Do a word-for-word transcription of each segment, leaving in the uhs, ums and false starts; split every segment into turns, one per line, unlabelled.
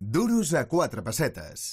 Duros a quatre pessetes.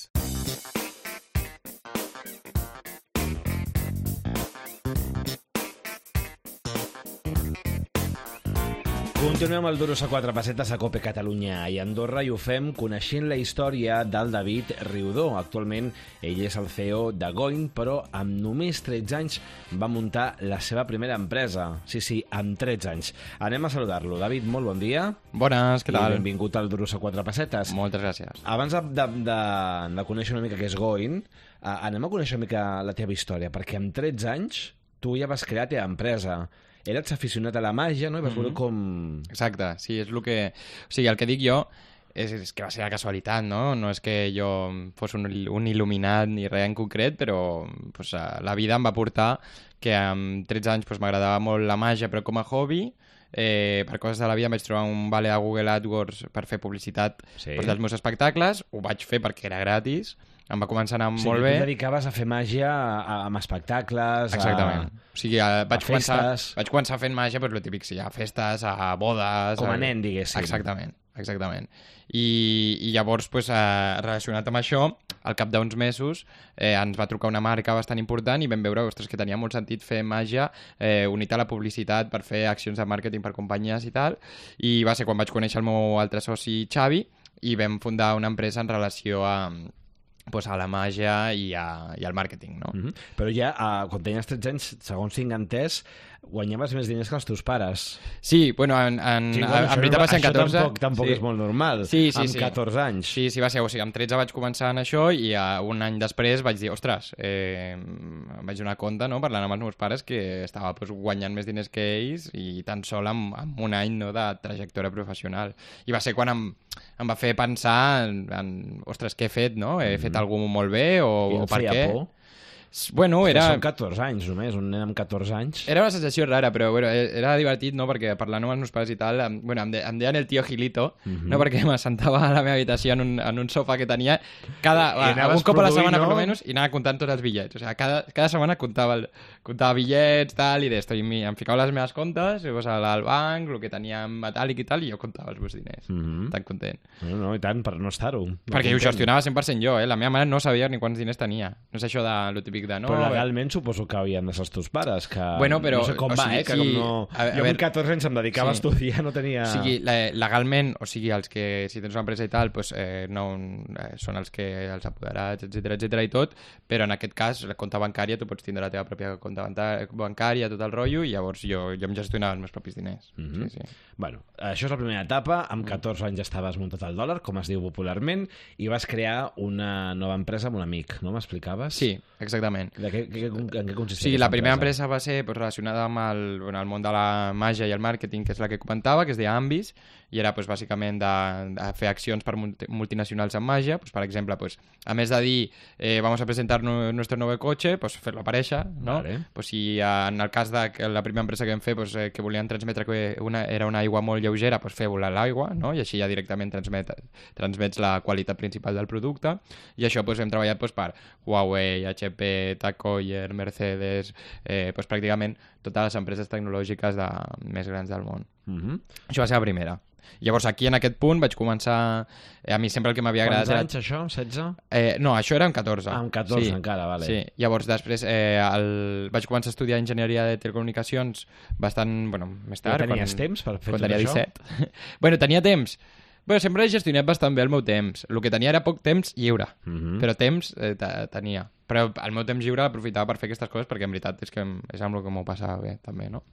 Continuem amb el Duros a quatre pessetes a Cope Catalunya i Andorra i ho fem coneixent la història del David Riudó. Actualment ell és el C E O de Going, però amb només tretze anys va muntar la seva primera empresa. Sí, sí, amb tretze anys. Anem a saludar-lo. David, molt bon dia.
Bones, què tal?
I benvingut al Duros a quatre pessetes.
Moltes gràcies.
Abans de, de, de, de conèixer una mica què és Going, eh, anem a conèixer una mica la teva història, perquè amb tretze anys tu ja vas crear la teva empresa. Eres aficionat a la màgia, no? I vas veure com...
Exacte, sí, és el que... O sigui, el que dic jo és, és que va ser la casualitat, no? No és que jo fos un, un il·luminat ni res en concret, però pues, la vida em va portar que amb tretze anys pues, m'agradava molt la màgia, però com a hobby, eh, per coses de la vida em vaig trobar un vale a Google AdWords per fer publicitat
Sí.
pues, dels meus espectacles, ho vaig fer perquè era gratis, em va començar a anar
O sigui,
molt
tu
bé.
et dedicaves a fer màgia a, amb espectacles,
Exactament.
a...
O sigui, eh, vaig,
a
començar,
festes.
vaig començar fent màgia, però el típic, sí, a festes, a bodes...
Com a
a...
nen, diguéssim.
Exactament, exactament. I, i llavors, pues, eh, relacionat amb això, al cap d'uns mesos eh, ens va trucar una marca bastant important i vam veure ostres, que tenia molt sentit fer màgia eh, unit a la publicitat per fer accions de màrqueting per companyies i tal. I va ser quan vaig conèixer el meu altre soci, Xavi, i vam fundar una empresa en relació a... pues a la màgia i, a, i al màrqueting, no?
Mm -hmm. Però ja, uh, quan tenies tretze anys, segons tinc entès, guanyaves més diners que els teus pares.
Sí, bueno, en, en,
Sí,
en,
bueno,
en veritat va ser en catorze...
Això tampoc, tampoc
sí.
és molt normal,
Sí, sí,
amb
sí.
catorze anys.
Sí, sí, va ser, o sigui, amb tretze vaig començar en això i uh, un any després vaig dir, ostres, eh, em vaig donar compte, no?, parlant amb els meus pares, que estava pues, guanyant més diners que ells i tan sol amb, amb un any, no?, de trajectòria professional. I va ser quan em, em va fer pensar en, en ostres, què he fet, no? He mm-hmm. fet alguna cosa molt bé o,
I
o
et
per
feia
què?
por?
Bueno, era...
Són catorze anys només, un nen amb catorze anys.
Era una sensació rara, però bueno, era divertit, no?, perquè parlant amb els meus pares i tal, em, bueno, em, de, em deien el tio Gilito, uh -huh. no?, perquè m'assentava a la meva habitació en un, en un sofà que tenia cada,
I
algun cop a la setmana,
no?
per almenys, i anava comptant tots els bitllets. O sigui, cada, cada setmana comptava, el, comptava bitllets, tal, i d'esto, i mi, em ficava les meves comptes, i pues, al banc, el que tenia en metàl·lic i tal, i jo comptava els meus diners. Uh -huh. Tan content.
No, no, i tant, per no estar-ho. No
perquè
content.
ho gestionava cent per cent jo, eh? La meva mare no sabia ni quants diners tenia. No és això de lo típic de no...
Però legalment suposo que havien de ser els teus pares, que
Bueno, però,
no sé com
o
va,
sigui,
eh? Que
sí,
com no...
a- a
jo
veure-
amb catorze anys em dedicava
Sí.
a estudiar, no tenia...
O sigui, le- legalment, o sigui, els que, si tens una empresa i tal, pues, eh, no, eh, són els que els apoderats, etcètera, etcètera i tot, però en aquest cas, la compta bancària, tu pots tindre la teva pròpia compta banta- bancària, tot el rotllo, i llavors jo, jo em gestionava els meus propis diners.
Mhm.
Sí, sí.
Bueno, això és la primera etapa. Amb catorze anys ja estaves muntat al dòlar, com es diu popularment, i vas crear una nova empresa amb un amic, no m'explicaves?
Sí, exactament.
De què, què, en què consistia
Sí,
aquesta
la primera empresa va ser pues, relacionada amb el, bueno, el món de la màgia i el màrqueting, que és la que comentava, que es deia Ambis, i era pues, bàsicament de, de fer accions per multi- multinacionals en màgia. Pues, per exemple, pues, a més de dir eh, vamos a presentar nu nuestro nuevo coche, pues, fer-lo aparèixer, no?
Vale.
Pues, si eh, en el cas de que la primera empresa que vam fer pues, eh, que volien transmetre que una, era una aigua molt lleugera, pues, fer volar l'aigua, no? I així ja directament transmet, transmets la qualitat principal del producte, i això pues, hem treballat pues, per Huawei, H P, Tag Heuer, Mercedes, eh, pues, pràcticament totes les empreses tecnològiques de, més grans del món.
Mhm.
Això va ser la primera. Llavors aquí en aquest punt vaig començar... Eh, a mi sempre el que m'havia
Quants
agradat...
anys, això? setze?
Eh, no, això era amb catorze.
Ah, amb catorze
sí.
encara, vale.
Sí, llavors després eh, el... vaig començar a estudiar enginyeria de telecomunicacions bastant, bueno, més tard.
Ja tenies
quan,
temps per fer
quan
tot
tenia
això?
disset. bueno, tenia temps. Bueno, sempre he gestionat bastant bé el meu temps. El que tenia era poc temps lliure,
Mhm.
però temps eh, tenia. Però el meu temps lliure l'aprofitava per fer aquestes coses perquè en veritat és, que és amb el que m'ho passava bé, també, no?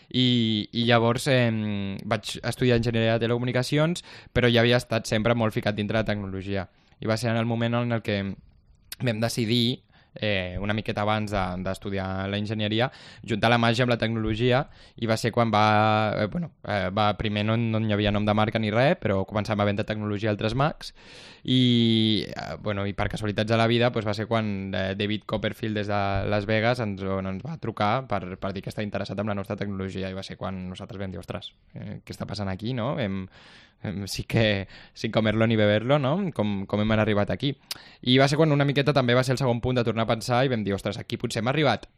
I, i llavors eh, vaig estudiar enginyeria de telecomunicacions, però ja havia estat sempre molt ficat dintre de tecnologia. I va ser en el moment en el que vam decidir, eh, una miqueta abans d'estudiar de, la enginyeria, juntar la màgia amb la tecnologia, i va ser quan va... Eh, bueno, eh, va primer no, no hi havia nom de marca ni res, però començàvem a vendre tecnologia a altres Macs, i, eh, bueno, i per casualitats de la vida pues, va ser quan eh, David Copperfield des de Las Vegas ens, on ens va trucar per, per dir que està interessat en la nostra tecnologia, i va ser quan nosaltres vam dir, ostres, eh, què està passant aquí, no? Hem, sí que sin comerlo ni beberlo, no? Com, com hem arribat aquí. I va ser quan una miqueta també va ser el segon punt de tornar a pensar i vam dir, ostres, aquí potser hem arribat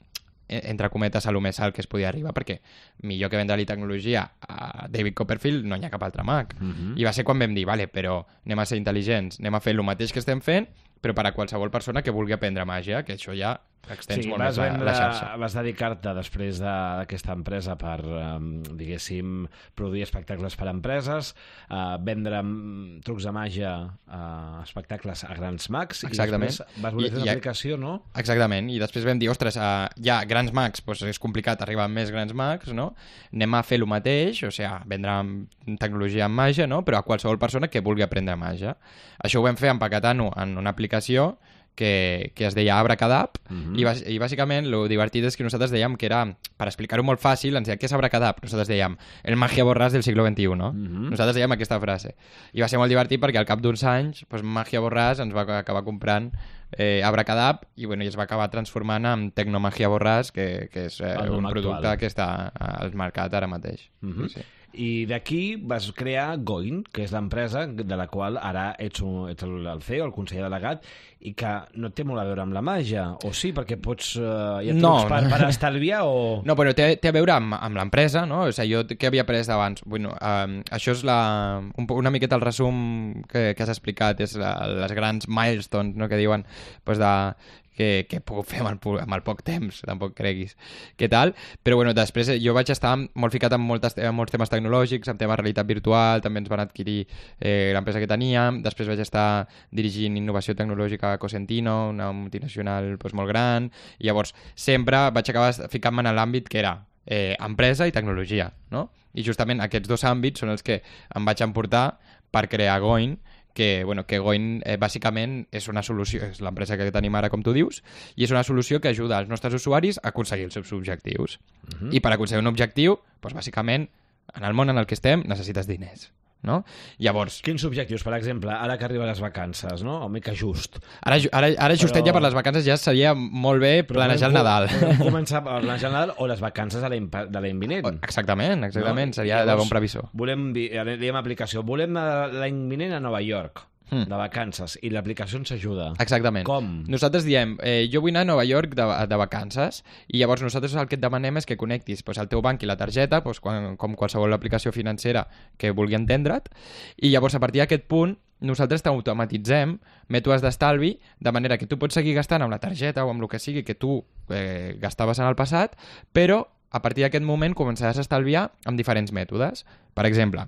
entre cometes, a lo més alt que es podia arribar, perquè millor que vendre-li tecnologia a David Copperfield no hi ha cap altre mag. Uh-huh. I va ser quan vam dir, vale, però anem a ser intel·ligents, anem a fer el mateix que estem fent, però per a qualsevol persona que vulgui aprendre màgia, que això ja extens
sí,
molt més
vendre,
la xarxa.
Vas dedicar-te després d'aquesta empresa per, um, diguéssim, produir espectacles per a empreses, uh, vendre um, trucs de màgia a uh, espectacles a grans mags,
exactament.
I després vas voler I, fer una aplicació, no?
Exactament, i després vam dir, ostres, uh, ja, grans mags, doncs és complicat arribar amb més grans mags, no? Anem a fer el mateix, o sigui, vendre tecnologia en màgia, no? Però a qualsevol persona que vulgui aprendre màgia. Això ho vam fer empaquetant-ho en una aplicació que, que es deia Abracadab, uh-huh. i, i bàsicament el divertit és que nosaltres dèiem que era, per explicar-ho molt fàcil, ens deia, què és Abracadab? Nosaltres dèiem, el Magia Borràs del segle veintiu, no? Uh-huh. Nosaltres dèiem aquesta frase. I va ser molt divertit perquè al cap d'uns anys, doncs, Magia Borràs ens va acabar comprant eh, Abracadab i, bueno, i es va acabar transformant en Tecnomagia Borràs, que, que és eh, un producte actual que està al mercat ara mateix. Uh-huh. Sí, sí.
I d'aquí vas crear Goin, que és l'empresa de la qual ara ets, un, ets el, el C E O, el conseller delegat, i que no té molt a veure amb la màgia, o sí? Perquè pots... Uh, hi ha trucs no, per, per estalviar o...
No, però té, té a veure amb, amb l'empresa, no? O sigui, jo què havia après d'abans? Bueno, um, això és la, un, una miqueta el resum que, que has explicat, és la, les grans milestones, no?, que diuen, pues, de... que, que puc fer amb el, amb el poc temps, tampoc creguis. Què tal? Però bueno, després jo vaig estar molt ficat en, moltes, en molts temes tecnològics, en temes de realitat virtual, també ens van adquirir eh, l'empresa que teníem, després vaig estar dirigint innovació tecnològica a Cosentino, una multinacional pues, molt gran, i llavors sempre vaig acabar ficant-me en l'àmbit que era eh, empresa i tecnologia, no? I justament aquests dos àmbits són els que em vaig emportar per crear Goin, que, bueno, que Goin eh, bàsicament és una solució, és l'empresa que tenim ara, com tu dius, i és una solució que ajuda als nostres usuaris a aconseguir els seus objectius. Uh-huh. I per aconseguir un objectiu, doncs, bàsicament, en el món en el que estem, necessites diners. No? Llavors...
Quins objectius, per exemple, ara que arriben les vacances, no? O mica just.
Ara, ara, ara justet Però... ja per les vacances ja seria molt bé planejar el Nadal.
Podem començar a planejar el Nadal o les vacances de l'any vinent.
Exactament, exactament, no? Seria Llavors, de bon previsor.
Volem, diguem aplicació, volem l'any vinent a Nova York, mm. de vacances, i l'aplicació ens ajuda.
Exactament.
Com?
Nosaltres diem, eh, jo vull anar a Nova York de, de vacances, i llavors nosaltres el que et demanem és que connectis pues, el teu banc i la targeta, pues, quan, com qualsevol aplicació financera que vulgui entendre't, i llavors a partir d'aquest punt nosaltres t'automatitzem mètodes d'estalvi, de manera que tu pots seguir gastant amb la targeta o amb el que sigui que tu eh, gastaves en el passat, però a partir d'aquest moment començaràs a estalviar amb diferents mètodes. Per exemple,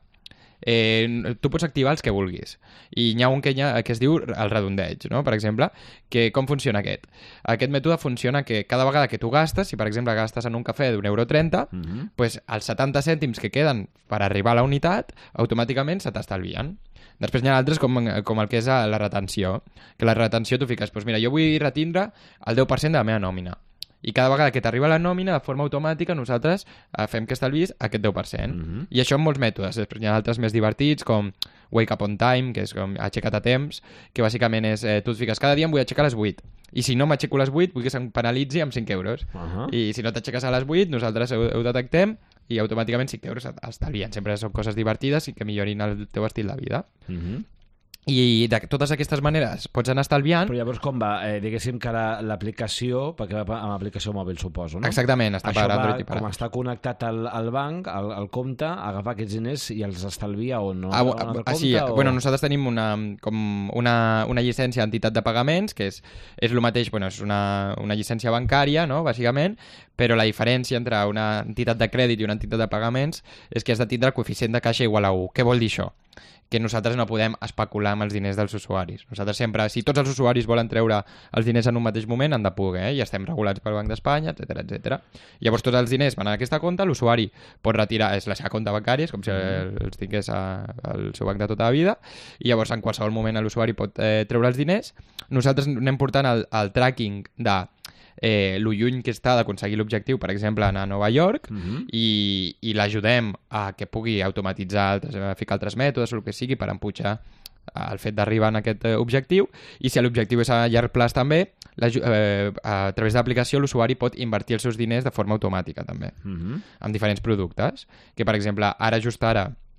Eh, tu pots activar els que vulguis i n'hi ha un que, ha, que es diu el redondeig, no? Per exemple, que com funciona aquest? Aquest mètode funciona que cada vegada que tu gastes, si per exemple gastes en un cafè d'un euro trenta, mm-hmm. pues els setanta cèntims que queden per arribar a la unitat automàticament se t'estalvien. Després n'hi ha altres com, com el que és la retenció, que la retenció tu fiques, pues mira, jo vull retindre el deu per cent de la meva nòmina. I cada vegada que t'arriba la nòmina, de forma automàtica, nosaltres eh, fem que estalvis aquest deu per cent. Mm-hmm. I això amb molts mètodes. Després hi ha altres més divertits, com Wake Up on Time, que és com aixeca't a temps, que bàsicament és, eh, tu et fiques, cada dia em vull aixecar a les vuit. I si no m'aixeco a les vuit, vull que se'm penalitzi amb cinc euros. Uh-huh. I si no t'aixeques a les vuit, nosaltres ho, ho detectem i automàticament cinc euros estalvien. Sempre són coses divertides i que millorin el teu estil de vida. Mm-hmm. I de totes aquestes maneres pots anar estalviant.
Però llavors com va? Eh, diguéssim que l'aplicació, perquè va amb aplicació mòbil suposo, no?
Exactament, està
Això
per
va,
Android i per
com està connectat al, al banc, al, al compte, agafar aquests diners i els estalvia o no?
Ah, ah, ah, sí, o... bueno, nosaltres tenim una, com una, una llicència d'entitat de pagaments, que és, és el mateix, bueno, és una, una llicència bancària, no?, bàsicament, però la diferència entre una entitat de crèdit i una entitat de pagaments és que has de tindre el coeficient de caixa igual a u. Què vol dir això? Que nosaltres no podem especular amb els diners dels usuaris. Nosaltres sempre, si tots els usuaris volen treure els diners en un mateix moment, han de poder, eh? I estem regulats pel Banc d'Espanya, etcètera, etcètera. Llavors tots els diners van a aquesta compte, l'usuari pot retirar, és la seva compte bancària, és com si els tingués al seu banc de tota la vida, i llavors en qualsevol moment l'usuari pot eh, treure els diners. Nosaltres anem portant el, el tracking de eh, lo lluny que està d'aconseguir l'objectiu, per exemple, anar a Nova York, uh-huh. i, i l'ajudem a que pugui automatitzar, altres, ficar altres mètodes o el que sigui per empujar el fet d'arribar en aquest eh, objectiu, i si l'objectiu és a llarg plaç també, la, eh, a través de l'aplicació l'usuari pot invertir els seus diners de forma automàtica també, uh-huh. amb diferents productes, que per exemple, ara just ara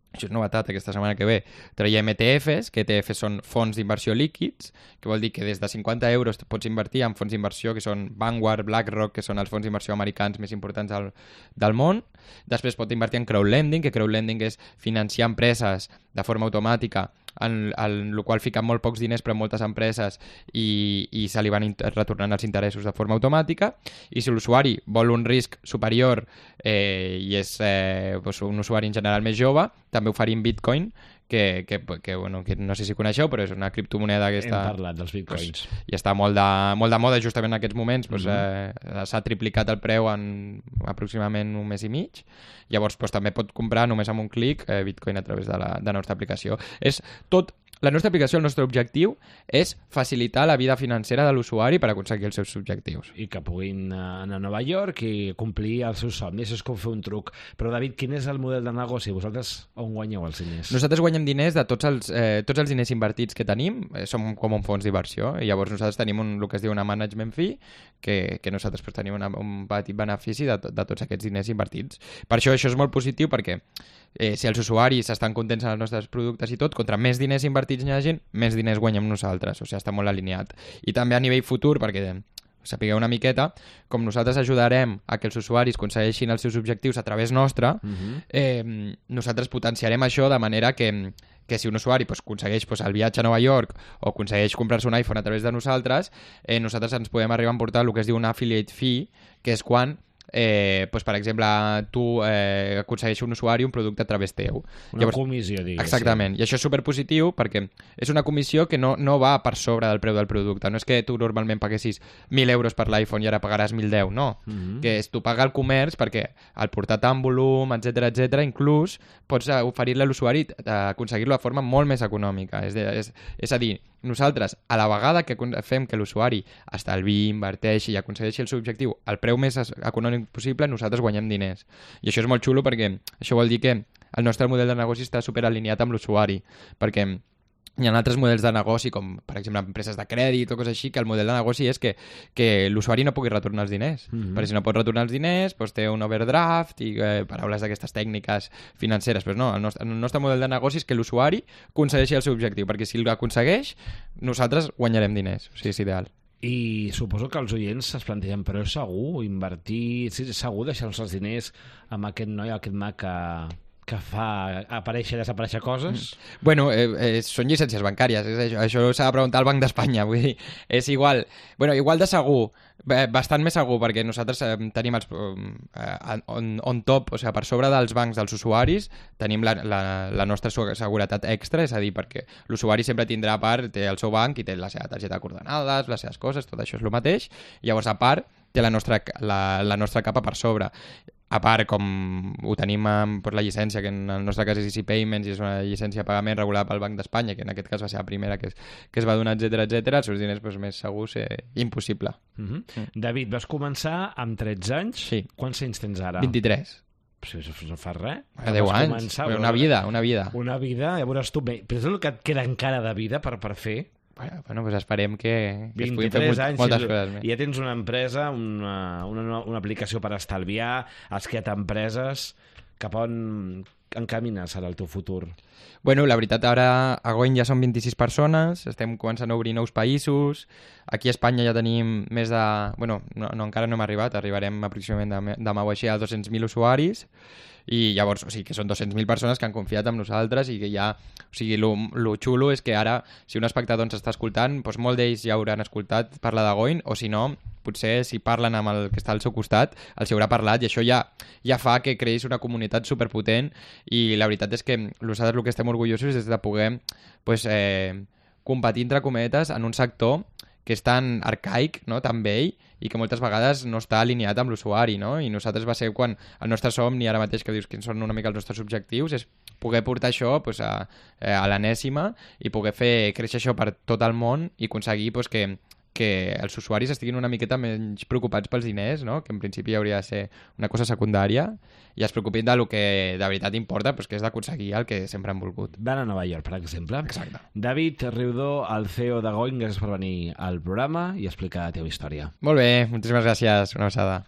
això és novetat aquesta setmana que ve, traiem E T Fs, que E T Fs són fons d'inversió líquids, que vol dir que des de cinquanta euros pots invertir en fons d'inversió que són Vanguard, BlackRock, que són els fons d'inversió americans més importants del, del món. Després pot invertir en crowdlending, que crowdlending és financiar empreses de forma automàtica, en, en el qual fiquen molt pocs diners però moltes empreses i, i se li van retornant els interessos de forma automàtica. I si l'usuari vol un risc superior eh, i és eh, doncs un usuari en general més jove, també oferim Bitcoin, que, que, que, bueno, que no sé si coneixeu, però és una criptomoneda que està...
Hem parlat dels bitcoins.
Pues, i està molt de, molt de moda justament en aquests moments. Pues, mm-hmm. eh, s'ha triplicat el preu en aproximadament un mes i mig. Llavors pues, també pot comprar només amb un clic eh, Bitcoin a través de la, de la nostra aplicació. És tot... La nostra aplicació, el nostre objectiu, és facilitar la vida financera de l'usuari per aconseguir els seus objectius.
I que puguin anar a Nova York i complir els seus somnis. És com fer un truc. Però, David, quin és el model de negoci? Vosaltres on guanyeu els diners?
Nosaltres guanyem diners de tots els, eh, tots els diners invertits que tenim. Eh, som com un fons d'inversió. I llavors nosaltres tenim un, el que es diu una management fee, que, que nosaltres pues, tenim una, un petit benefici de, de tots aquests diners invertits. Per això això és molt positiu, perquè eh, si els usuaris estan contents amb els nostres productes i tot, contra més diners invertits hi ha gent, més diners guanyem nosaltres. O sigui, està molt alineat. I també a nivell futur, perquè sapigueu una miqueta, com nosaltres ajudarem a que els usuaris aconsegueixin els seus objectius a través nostre, uh-huh. eh, nosaltres potenciarem això de manera que, que si un usuari pues, aconsegueix pues, el viatge a Nova York o aconsegueix comprar-se un iPhone a través de nosaltres, eh, nosaltres ens podem arribar a emportar el que es diu una affiliate fee, que és quan Eh, pues, per exemple, tu eh, aconsegueixes un usuari un producte a través teu.
Una Llavors, comissió, diguéssim.
Exactament. I això és superpositiu perquè és una comissió que no, no va per sobre del preu del producte. No és que tu normalment paguessis mil euros per l'iPhone i ara pagaràs mil deu, no. Mm-hmm. Que és tu paga el comerç perquè al portar tant volum, etcètera, etcètera, inclús pots oferir-li a l'usuari aconseguir-lo de forma molt més econòmica. És, de, és, és a dir, nosaltres, a la vegada que fem que l'usuari estalvi, inverteixi i aconsegueixi el seu objectiu al preu més econòmic possible, nosaltres guanyem diners. I això és molt xulo perquè això vol dir que el nostre model de negoci està superalineat amb l'usuari, perquè hi ha altres models de negoci, com per exemple empreses de crèdit o coses així, que el model de negoci és que, que l'usuari no pugui retornar els diners. Mm-hmm. Perquè si no pot retornar els diners, doncs té un overdraft i eh, paraules d'aquestes tècniques financeres. Però no, el nostre, el nostre model de negoci és que l'usuari aconsegueixi el seu objectiu, perquè si l'aconsegueix, nosaltres guanyarem diners. O sigui, és ideal.
I suposo que els oients es plantegen, però és segur invertir, sí, és segur deixar-nos els diners amb aquest noi, aquest mag que... que fa aparèixer i desaparèixer coses?
Mm. Bueno, eh, eh, són llicències bancàries, és això, això s'ha de preguntar al Banc d'Espanya, vull dir, és igual, bueno, igual de segur, bastant més segur, perquè nosaltres eh, tenim els, eh, on, on top, o sigui, per sobre dels bancs dels usuaris, tenim la, la, la nostra seguretat extra, és a dir, perquè l'usuari sempre tindrà a part, té el seu banc i té la seva targeta de coordenades, les seves coses, tot això és el mateix, i llavors a part té la nostra, la, la nostra capa per sobre. A part, com ho tenim amb pues, la llicència, que en el nostre cas és Easy Payments i és una llicència de pagament regulada pel Banc d'Espanya, que en aquest cas va ser la primera que es, que es va donar, etcètera, etcètera, els seus diners pues, més segurs, eh, impossible.
Mm-hmm. Mm. David, vas començar amb tretze anys?
Sí.
Quants anys tens ara?
vint-i-tres.
Si no fa res.
A deu anys. Començar, una vida, una vida.
Una vida, llavors tu... Bé, però és el que et queda encara de vida per, per fer?
Bueno, bueno, pues esperem que, que es puguin fer
molt, anys,
moltes
i,
coses més.
I ja tens una empresa, una, una, una aplicació per estalviar, has creat empreses. Cap on encamines ara el teu futur?
Bueno, la veritat, ara a Goin ja som vint-i-sis persones, estem començant a obrir nous països, aquí a Espanya ja tenim més de... Bueno, no, no encara no hem arribat, arribarem aproximadament demà o així a dos-cents mil usuaris, i llavors, o sigui, que són dos-cents mil persones que han confiat en nosaltres i que ja... O sigui, lo, lo xulo és que ara, si un espectador ens està escoltant, doncs molt d'ells ja hauran escoltat parlar de Goin, o si no, potser si parlen amb el que està al seu costat, els haurà parlat, i això ja, ja fa que creïs una comunitat superpotent, i la veritat és que nosaltres el que estem orgullosos és de poder pues, eh, competir, entre cometes, en un sector que és tan arcaic, no? Tan vell, i que moltes vegades no està alineat amb l'usuari, no? I nosaltres va ser quan el nostre somni, ara mateix que dius quins són una mica els nostres objectius, és poder portar això pues, a, a l'enèsima i poder fer créixer això per tot el món i aconseguir pues, que, que els usuaris estiguin una miqueta menys preocupats pels diners, no? Que en principi hauria de ser una cosa secundària, i es preocupin del que de veritat importa, pues, que és d'aconseguir el que sempre han volgut.
Van a Nova York, per exemple.
Exacte.
David Riudó, el C E O de Goin, gràcies per venir al programa i explicar la teva història.
Molt bé, moltíssimes gràcies. Una abraçada.